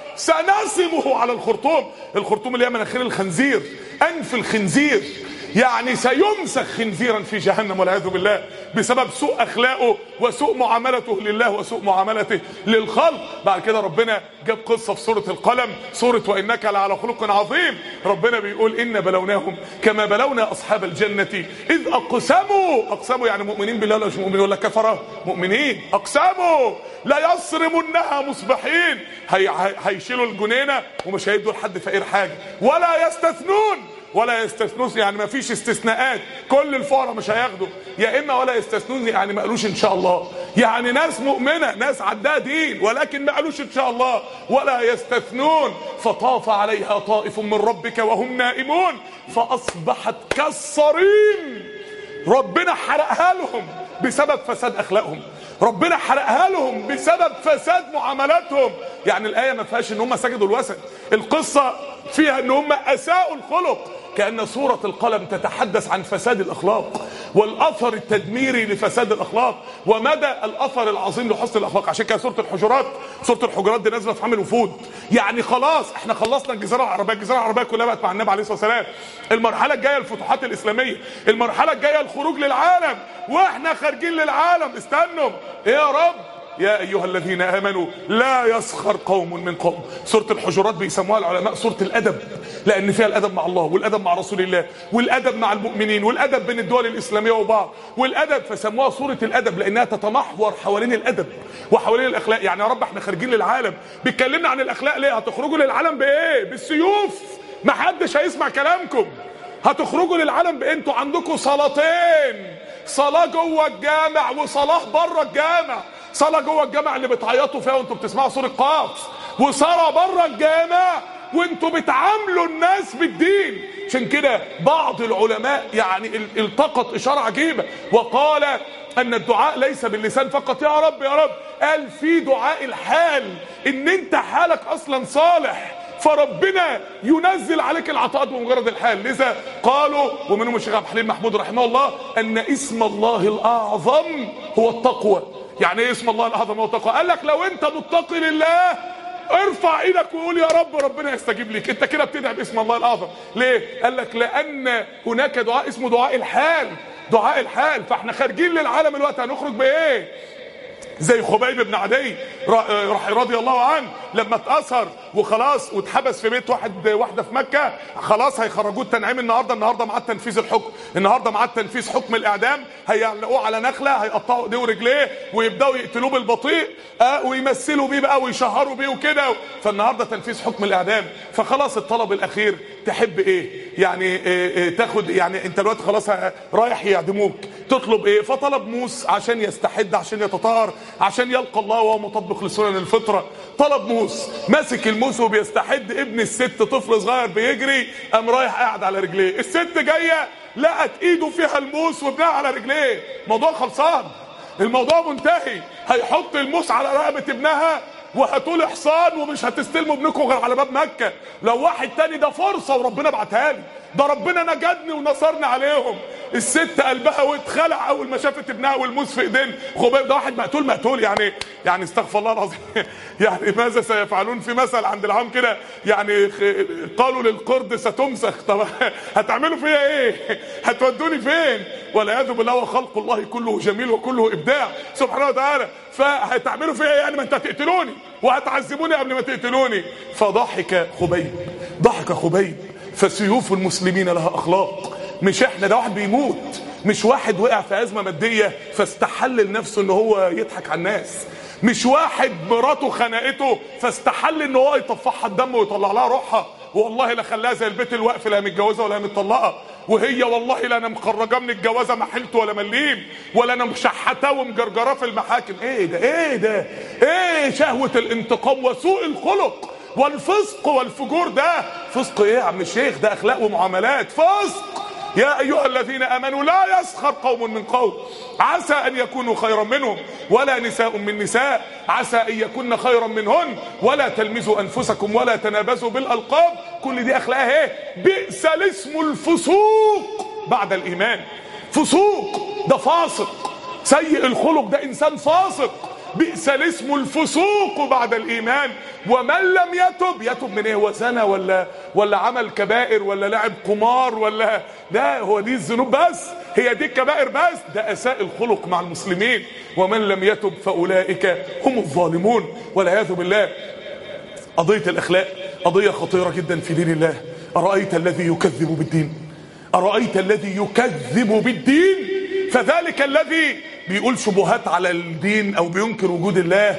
سنسمه على الخرطوم. الخرطوم اللي هي مناخير الخنزير، أنف الخنزير، يعني سيمسخ خنزيرا في جهنم والعياذ بالله بسبب سوء اخلاقه وسوء معاملته لله وسوء معاملته للخلق. بعد كده ربنا جاب قصه في سوره القلم، سوره وانك لعلى خلق عظيم. ربنا بيقول ان بلوناهم كما بلونا اصحاب الجنه اذ اقسموا يعني مؤمنين بالله ولا مش مؤمنين ولا كفره؟ مؤمنين. اقسموا لا يصرمنها مصبحين، هيشيلوا الجنينه ومش هيدوا لحد فقير حاجه، ولا يستثنون يعني ما فيش استثناءات، كل الفقراء مش هياخدوا، يا اما ولا يستثنون يعني ما قالوش ان شاء الله، يعني ناس مؤمنه ناس عندها دين ولكن ما قالوش ان شاء الله، ولا يستثنون. فطاف عليها طائف من ربك وهم نائمون فاصبحت كالصريم. ربنا حرقها لهم بسبب فساد اخلاقهم، ربنا حرقها لهم بسبب فساد معاملاتهم. يعني الايه ما فيهاش ان هم سجدوا الوثن، القصه فيها ان هم اساءوا الخلق. كأن سورة القلم تتحدث عن فساد الأخلاق والأثر التدميري لفساد الأخلاق ومدى الأثر العظيم لحسن الأخلاق. عشان كده سورة الحجرات دي نازلة في عام الوفود، يعني خلاص احنا خلصنا الجزيرة العربية كلها بقت مع النبي عليه الصلاة والسلام. المرحلة الجاية الفتوحات الإسلامية، المرحلة الجاية الخروج للعالم، واحنا خارجين للعالم. استنوا ايه يا رب؟ يا ايها الذين امنوا لا يسخر قوم من قوم. سوره الحجرات بيسموها العلماء سوره الادب، لان فيها الادب مع الله والادب مع رسول الله والادب مع المؤمنين والادب بين الدول الاسلاميه وبعض والادب، فسموها سوره الادب لانها تتمحور حوالين الادب وحوالين الاخلاق. يعني يا رب احنا خارجين للعالم، بيتكلمنا عن الاخلاق ليه؟ هتخرجوا للعالم بايه؟ بالسيوف، ما حدش هيسمع كلامكم. هتخرجوا للعالم بايه؟ انتوا عندكم صلاتين، صلاه جوه الجامع وصلاه بره الجامع. صلاة جوه الجامع اللي بتعيطوا فيها وانتوا بتسمعوا سورة قاف، وصلاة بره الجامع وانتوا بتعاملوا الناس بالدين. عشان كده بعض العلماء يعني التقط اشارة عجيبة وقال ان الدعاء ليس باللسان فقط، يا رب يا رب، قال في دعاء الحال، ان انت حالك اصلا صالح فربنا ينزل عليك العطاءات بمجرد الحال. لذا قالوا ومنهم الشيخ عبد الحليم محمود رحمه الله ان اسم الله الاعظم هو التقوى. يعني ايه اسم الله الاعظم هو التقوى؟ قال لك لو انت متقي لله ارفع ايدك وقول يا رب، ربنا يستجيب لك. انت كده بتدعي باسم الله الاعظم. ليه؟ قال لك لان هناك دعاء اسمه دعاء الحال. دعاء الحال. فاحنا خارجين للعالم الوقت هنخرج بايه؟ زي خبيب بن عدي رضي الله عنه لما اتأثر وخلاص واتحبس في بيت واحده في مكه، خلاص هيخرجوه التنعيم النهارده معاه تنفيذ الحكم، النهارده معاه تنفيذ حكم الاعدام، هيعلقوه على نخله، هيقطعوا ايديه ورجليه ويبداوا يقتلوه بالبطيء ويمثلوا بيه بقى ويشهروا بيه وكده. فالنهارده تنفيذ حكم الاعدام. فخلاص الطلب الاخير تحب ايه؟ يعني تاخد، يعني انت دلوقتي خلاص رايح يعدموك، تطلب ايه؟ فطلب موس عشان يستحد، عشان يتطهر، عشان يلقى الله وهو مطبق لسنن الفطره. طلب موس، ماسك الموس وبيستحد، ابن الست طفل صغير بيجري، قام رايح قاعد على رجليه، الست جايه لقت ايده فيها الموس وابنها على رجليه، موضوع خلصان، الموضوع منتهي. هيحط الموس على رقبه ابنها وهتقول احصان ومش هتستلموا ابنكم غير على باب مكه. لو واحد تاني ده فرصه وربنا بعتها لي، ده ربنا نجدني ونصرني عليهم. الست قلبها واتخلع اول ما شافت ابنها والموس في ايدين خبيب. ده واحد مقتول يعني استغفر الله العظيم. يعني ماذا سيفعلون؟ في مثل عند العام كده، يعني قالوا للقرد ستمسخ. طب هتعملوا فيها ايه؟ هتودوني فين؟ والعياذ بالله. وخلق الله كله جميل وكله ابداع سبحانه وتعالى. فهتعملوا فيها يعني ما انت هتقتلوني وهتعذبوني قبل ما تقتلوني. فضحك خبيب. فسيوف المسلمين لها اخلاق. مش احنا، ده واحد بيموت، مش واحد وقع في ازمه ماديه فاستحل لنفسه ان هو يضحك على الناس، مش واحد مراته خنقته فاستحل ان هو يطفحها الدم ويطلع لها روحها. والله لا خلاها زي البيت الوقف، لا متجوزه ولا متطلقه. وهي والله لا انا مخرجاه من الجوازه ما حلته ولا مليم، ولا انا مشحتاه ومجرجراه في المحاكم. ايه ده؟ ايه شهوه الانتقام وسوء الخلق والفسق والفجور ده؟ فسق ايه يا عم الشيخ؟ ده اخلاق ومعاملات. فسق. يا ايها الذين امنوا لا يسخر قوم من قوم عسى ان يكونوا خيرا منهم ولا نساء من نساء عسى ان يكون خيرا منهن ولا تلمزوا انفسكم ولا تنابزوا بالالقاب. كل دي اخلاق ايه؟ بئس الاسم الفسوق بعد الايمان. فسوق ده فاسق، سيء الخلق ده انسان فاسق. بئس الاسم الفسوق بعد الايمان. ومن لم يتب من ايه؟ وزنى ولا عمل كبائر ولا لعب قمار ولا ده؟ هو دي الذنوب بس؟ هي دي الكبائر بس؟ ده اساء الخلق مع المسلمين. ومن لم يتب فاولئك هم الظالمون والعياذ بالله. قضيه الاخلاق قضيه خطيره جدا في دين الله. ارايت الذي يكذب بالدين؟ ارايت الذي يكذب بالدين؟ فذلك الذي بيقول شبهات على الدين او بينكر وجود الله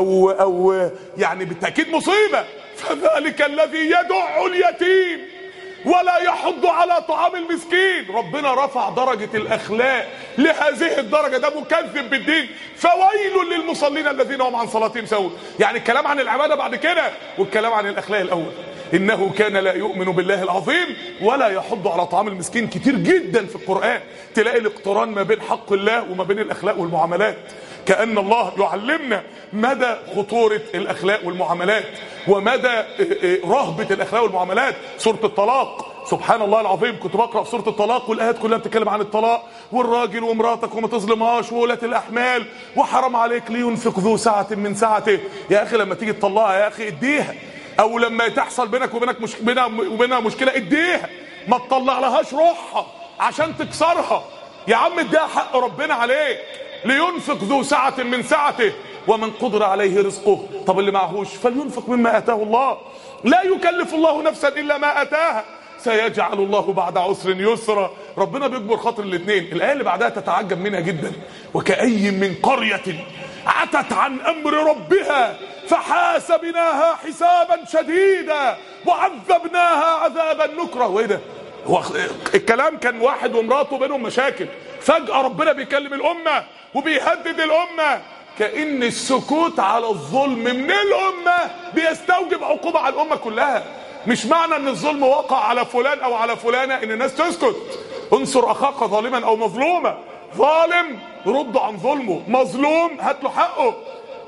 او يعني بالتاكيد مصيبه. فذلك الذي يدع اليتيم ولا يحض على طعام المسكين. ربنا رفع درجه الاخلاق لهذه الدرجه، ده مكذب بالدين. فويل للمصلين الذين هم عن صلاتهم سهون. يعني الكلام عن العباده بعد كده والكلام عن الاخلاق الاول. انه كان لا يؤمن بالله العظيم ولا يحض على طعام المسكين. كتير جدا في القرآن تلاقي الاقتران ما بين حق الله وما بين الاخلاق والمعاملات، كأن الله يعلمنا مدى خطورة الاخلاق والمعاملات ومدى رهبة الاخلاق والمعاملات. سورة الطلاق سبحان الله العظيم، كنت بقرأ سورة الطلاق والآيات كلها بتتكلم عن الطلاق والراجل ومراتك وما تظلمهاش وولاة الأحمال وحرام عليك لينفق ذو سعة من سعته. يا أخي لما تيجي تطلقها يا أخي اديها، او لما تحصل بينك وبينها مشكله اديها، ما تطلع لهاش روحها عشان تكسرها. يا عم اديها حق ربنا عليك. لينفق ذو سعة من سعته ومن قدر عليه رزقه. طب اللي معهوش فلينفق مما اتاه الله. لا يكلف الله نفسا الا ما اتاها سيجعل الله بعد عسر يسرا. ربنا بيجبر خاطر الاثنين. الايه اللي بعدها تتعجب منها جدا. وكأي من قرية عتت عن امر ربها فحاسبناها حسابا شديدا وعذبناها عذابا نكرا. وايه ده؟ هو الكلام كان واحد ومراته بينهم مشاكل، فجأة ربنا بيكلم الامه وبيهدد الامه. كأن السكوت على الظلم من الامه بيستوجب عقوبه على الامه كلها. مش معنى ان الظلم وقع على فلان او على فلانه ان الناس تسكت. انصر اخاك ظالما او مظلوما. ظالم رد عن ظلمه، مظلوم هات له حقه.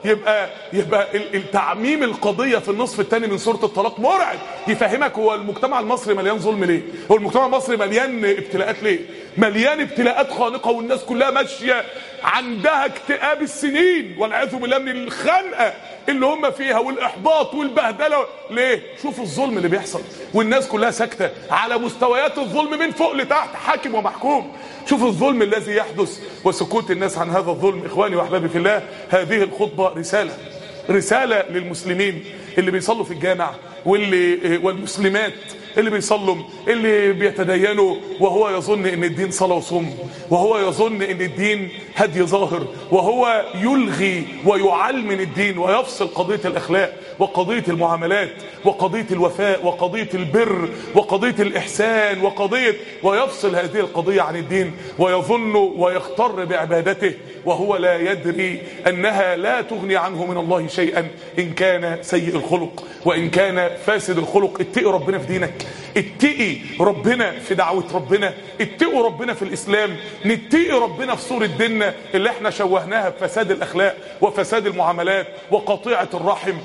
يبقى التعميم القضيه في النصف الثاني من سوره الطلاق مرعب، يفهمك هو المجتمع المصري مليان ظلم ليه، هو المجتمع المصري مليان ابتلاءات ليه، مليان ابتلاءات خانقه، والناس كلها ماشيه عندها اكتئاب السنين والعياذ بالله من الخنقه اللي هم فيها والاحباط والبهدله. ليه؟ شوفوا الظلم اللي بيحصل والناس كلها ساكته على مستويات الظلم من فوق لتحت، حاكم ومحكوم. شوفوا الظلم الذي يحدث وسكوت الناس عن هذا الظلم. اخواني واحبابي في الله، هذه الخطبه رساله للمسلمين اللي بيصلوا في الجامع والمسلمات اللي بيصلوا، اللي بيتدينوا وهو يظن ان الدين صلاة وصوم، وهو يظن ان الدين هدي ظاهر، وهو يلغي ويعلمن الدين ويفصل قضية الاخلاق وقضية المعاملات وقضية الوفاء وقضية البر وقضية الاحسان ويفصل هذه القضية عن الدين، ويظن ويغتر بعبادته وهو لا يدري انها لا تغني عنه من الله شيئا ان كان سيء الخلق وان كان فاسد الخلق. اتقي ربنا في دينك، اتقي ربنا في دعوة ربنا، اتقوا ربنا في الاسلام، نتقي ربنا في صورة ديننا اللي احنا شوهناها بفساد الاخلاق وفساد المعاملات وقطيعة الرحم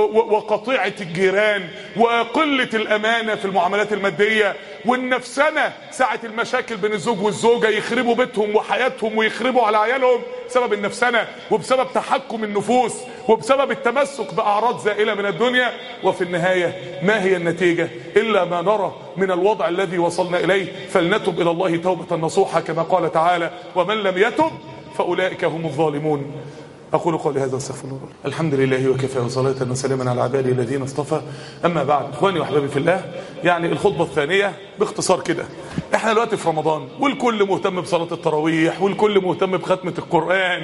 وقطيعة الجيران وقلة الامانة في المعاملات المادية والنفسنة ساعة المشاكل بين الزوج والزوجة، يخربوا بيتهم وحياتهم ويخربوا على عيالهم بسبب النفسنة وبسبب تحكم النفوس وبسبب التمسك بأعراض زائلة من الدنيا. وفي النهاية ما هي النتيجة إلا ما نرى من الوضع الذي وصلنا إليه؟ فلنتب إلى الله توبة نصوحة كما قال تعالى: ومن لم يتب فأولئك هم الظالمون. أقول قولي هذا واستغفر الله. الحمد لله وكفى وصلاة وسلاما على عباده الذين اصطفى، أما بعد. إخواني وأحبابي في الله، يعني الخطبة الثانية باختصار كده، احنا دلوقتي في رمضان والكل مهتم بصلاة التراويح والكل مهتم بختمة القرآن،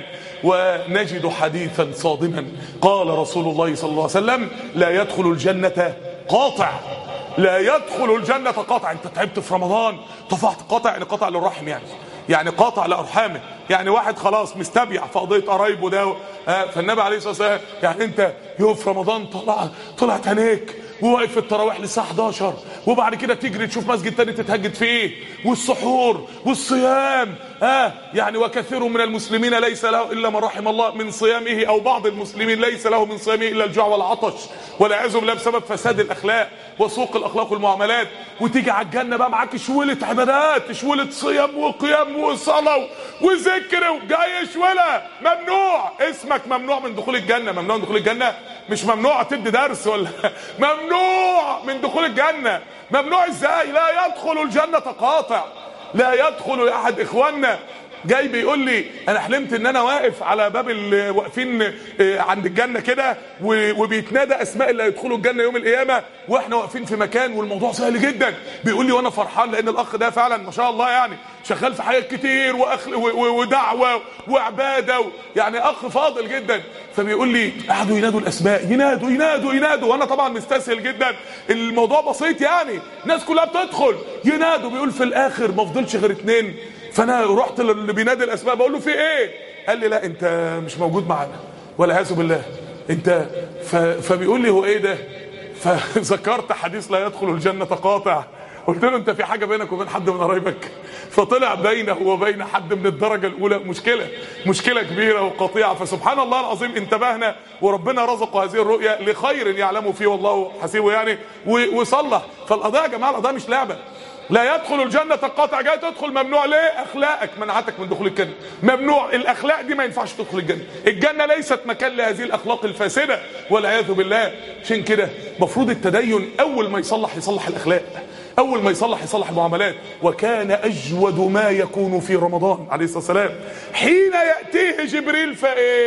ونجد حديثا صادما قال رسول الله صلى الله عليه وسلم: لا يدخل الجنة قاطع. لا يدخل الجنة قاطع. انت تعبت في رمضان طفحت قاطع، يعني قاطع للرحم، يعني قاطع لأرحامه، يعني واحد خلاص مستبيع في قضية قرايبه ده. فالنبي عليه الصلاة والسلام يعني انت يوم في رمضان طلعت عينيك وواقف في التراويح للساعة 11 وبعد كده تجري تشوف مسجد تاني تتهجد فيه، والسحور والصيام يعني وكثير من المسلمين ليس له الا من رحم الله من صيامه، او بعض المسلمين ليس له من صيامه الا الجوع والعطش والعياذ بالله بسبب فساد الاخلاق وسوق الاخلاق والمعاملات. وتيجي على الجنه بقى معاك شوله عبادات، شوله صيام وقيام وصلاه وذكر وجاي شوله. ممنوع، اسمك ممنوع من دخول الجنه. ممنوع من دخول الجنه، مش ممنوع تدي درس ولا ممنوع من دخول الجنه. ممنوع ازاي؟ لا يدخل الجنه قاطع. لا يدخل احد. اخواننا جاي بيقول لي انا حلمت ان انا واقف على باب اللي واقفين عند الجنه كده وبيتنادى اسماء اللي هيدخلوا الجنه يوم القيامه، واحنا واقفين في مكان والموضوع سهل جدا. بيقول لي وانا فرحان لان الاخ ده فعلا ما شاء الله يعني شغال في حاجات كتير ودعوه وعباده يعني اخ فاضل جدا. فبيقول لي قعدوا ينادوا الاسماء، ينادوا وانا طبعا مستسهل جدا، الموضوع بسيط يعني، الناس كلها بتدخل ينادوا. بيقول في الاخر ما فضلش غير 2، فانا رحت اللي بينادي الاسماء بقول له في ايه؟ قال لي لا انت مش موجود معانا والعياذ بالله انت. فبيقول لي هو ايه ده؟ فذكرت حديث لا يدخل الجنه قاطع. قلت له انت في حاجه بينك وبين حد من قرايبك؟ فطلع بينه وبين حد من الدرجه الاولى مشكله كبيره وقطيعه. فسبحان الله العظيم انتبهنا وربنا رزقه هذه الرؤيه لخير يعلمه فيه والله حسيبه يعني، وصلح. فالقضاء يا جماعه القضاء مش لعبه. لا يدخل الجنة قاطع. جاي تدخل ممنوع ليه؟ اخلاقك منعتك من دخول الجنة. ممنوع، الاخلاق دي ما ينفعش تدخل الجنة. الجنة ليست مكان لهذه الاخلاق الفاسدة والعياذ بالله. عشان كده مفروض التدين اول ما يصلح الاخلاق، اول ما يصلح المعاملات. وكان اجود ما يكون في رمضان عليه الصلاة والسلام حين يأتيه جبريل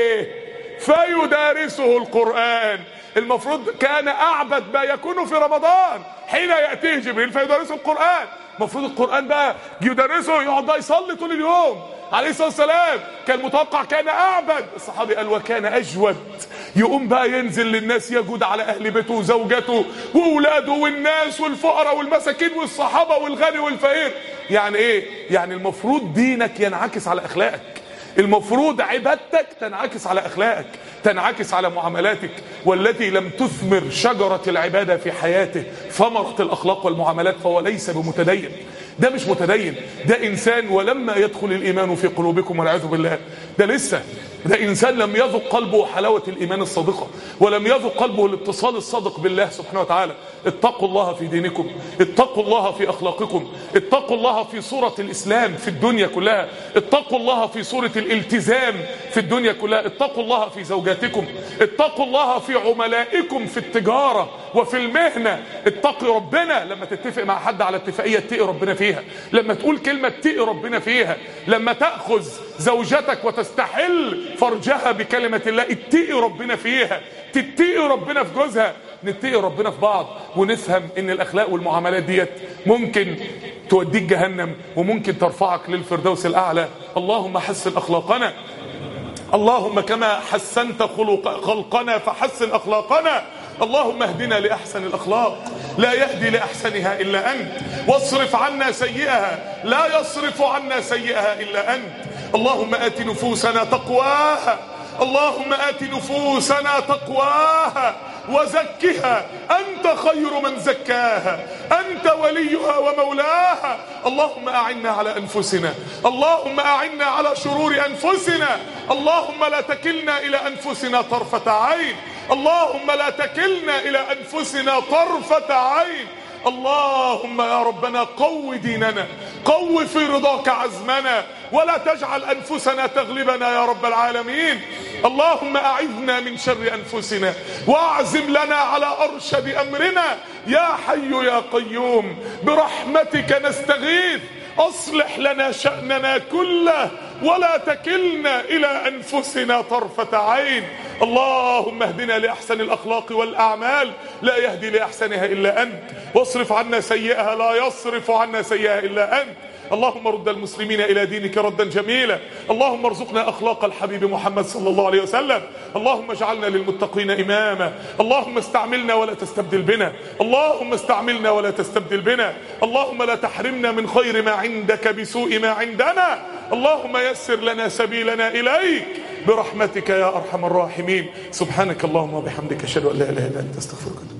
فيدارسه القرآن. المفروض كان اعبد ما يكون في رمضان حين يأتيه جبريل فيدرسه القرآن. المفروض القرآن بقى يدرسه، يقعد بقى يصلي طول اليوم عليه الصلاة والسلام. كان متوقع كان اعبد. الصحابي قال وكان اجود. يقوم بقى ينزل للناس، يجود على اهل بيته وزوجته واولاده والناس والفقراء والمساكين والصحابة والغني والفقير. يعني ايه؟ يعني المفروض دينك ينعكس على اخلاقك، المفروض عبادتك تنعكس على اخلاقك، تنعكس على معاملاتك. والذي لم تثمر شجرة العبادة في حياته ثمرة الاخلاق والمعاملات فهو ليس بمتدين. ده مش متدين، ده انسان ولما يدخل الايمان في قلوبكم والعياذ بالله، ده لسه ده انسان لم يذق قلبه حلاوه الايمان الصادقه، ولم يذق قلبه الاتصال الصادق بالله سبحانه وتعالى. اتقوا الله في دينكم، اتقوا الله في اخلاقكم، اتقوا الله في صوره الاسلام في الدنيا كلها، اتقوا الله في صوره الالتزام في الدنيا كلها، اتقوا الله في زوجاتكم، اتقوا الله في عملائكم في التجاره وفي المهنه. اتقي ربنا لما تتفق مع حد على اتفاقيه اتقي ربنا فيها، لما تقول كلمه اتقي ربنا فيها، لما تاخذ زوجتك وتستحل فرجها بكلمه الله اتقي ربنا فيها، تتقي ربنا في جوزها، نتقي ربنا في بعض، ونفهم ان الاخلاق والمعاملات ديت ممكن توديك جهنم وممكن ترفعك للفردوس الاعلى. اللهم حسن اخلاقنا، اللهم كما حسنت خلقنا فحسن اخلاقنا. اللهم اهدنا لاحسن الاخلاق، لا يهدي لاحسنها الا انت، واصرف عنا سيئها، لا يصرف عنا سيئها الا انت. اللهم آت نفوسنا تقواها، اللهم آت نفوسنا تقواها وزكها، أنت خير من زكاها، أنت وليها ومولاها. اللهم أعنا على أنفسنا، اللهم أعنا على شرور أنفسنا، اللهم لا تكلنا إلى أنفسنا طرفة عين، اللهم لا تكلنا إلى أنفسنا طرفة عين. اللهم يا ربنا قو ديننا، قو في رضاك عزمنا، ولا تجعل أنفسنا تغلبنا يا رب العالمين. اللهم أعذنا من شر أنفسنا، واعزم لنا على أرشد أمرنا. يا حي يا قيوم برحمتك نستغيث، أصلح لنا شأننا كله، ولا تكلنا إلى أنفسنا طرفة عين. اللهم اهدنا لأحسن الأخلاق والأعمال، لا يهدي لأحسنها إلا أنت، واصرف عنا سيئها، لا يصرف عنا سيئها إلا أنت. اللهم رد المسلمين إلى دينك ردا جميلا، اللهم ارزقنا أخلاق الحبيب محمد صلى الله عليه وسلم، اللهم اجعلنا للمتقين إماما، اللهم استعملنا ولا تستبدل بنا، اللهم استعملنا ولا تستبدل بنا، اللهم لا تحرمنا من خير ما عندك بسوء ما عندنا، اللهم يسر لنا سبيلنا إليك برحمتك يا أرحم الراحمين. سبحانك اللهم وبحمدك، أشهد أن لا إله إلا أنت، أستغفرك.